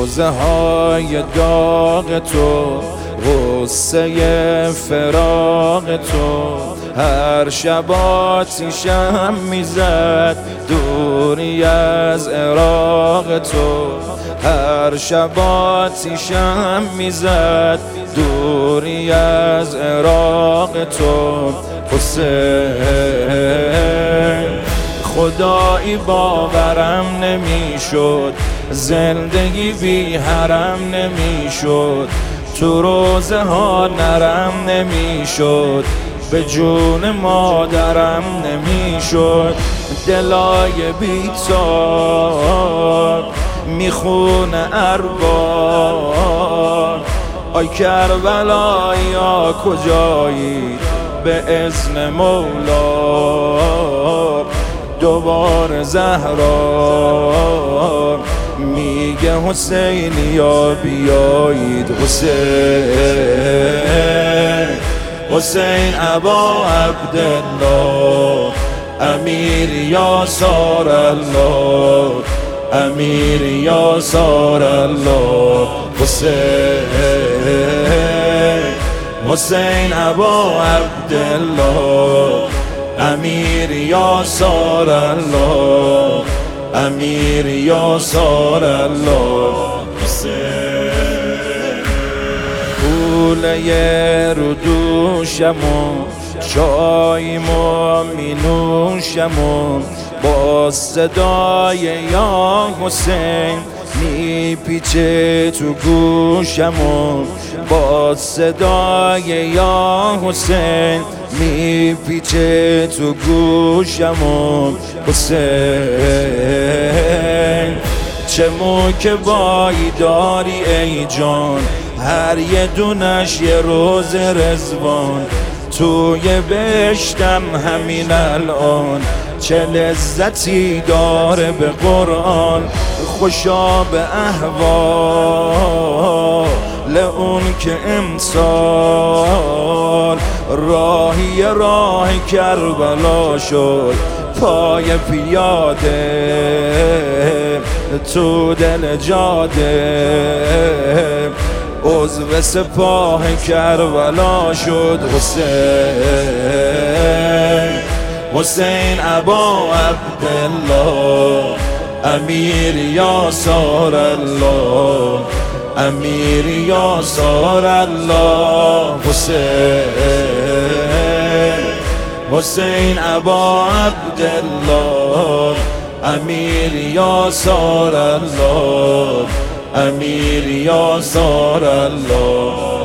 روزه های داغ تو، غصه فراق تو، هر شب آتیشم میزد دوری از عراق تو، هر شب آتیشم میزد دوری از عراق تو. حسین خدایی باورم نمیشد، زندگی بی حرم نمیشد، تو روزه ها نرم نمیشد، به جون مادرم نمیشد. دلای بی‌تاب میخونه ارباب، آی کربلایی کجایی به اذن مولا. دوباره زهرا میگه حسینیا بیایید. حسین ابا عبدالله، امیر یاسار الله، امیر یاسار الله. حسین ابا عبدالله، امیر یاسار الله، امیر یاسار الله. کوله رو دوشمو چایمو می نوشمو، با صدای یا حسین میپیچه تو گوشمو، با صدای یا حسین میپیچه تو گوشمو. حسین چه موکبایی داری ای جان، هر یه دونش یه روز رضوان، توی بهشتم همین الان، چه لذتی داره به قرآن. خوشا به احوال اون که امسال راهی راه کربلا شد، پای پیاده تو دل جاده، عضو سپاه کربلا شد. حسین ابا عبدالله، امیر یاسار الله، امیر یاسار الله. حسین ابا عبدالله، امیر یاسار الله، امیر یاسار الله.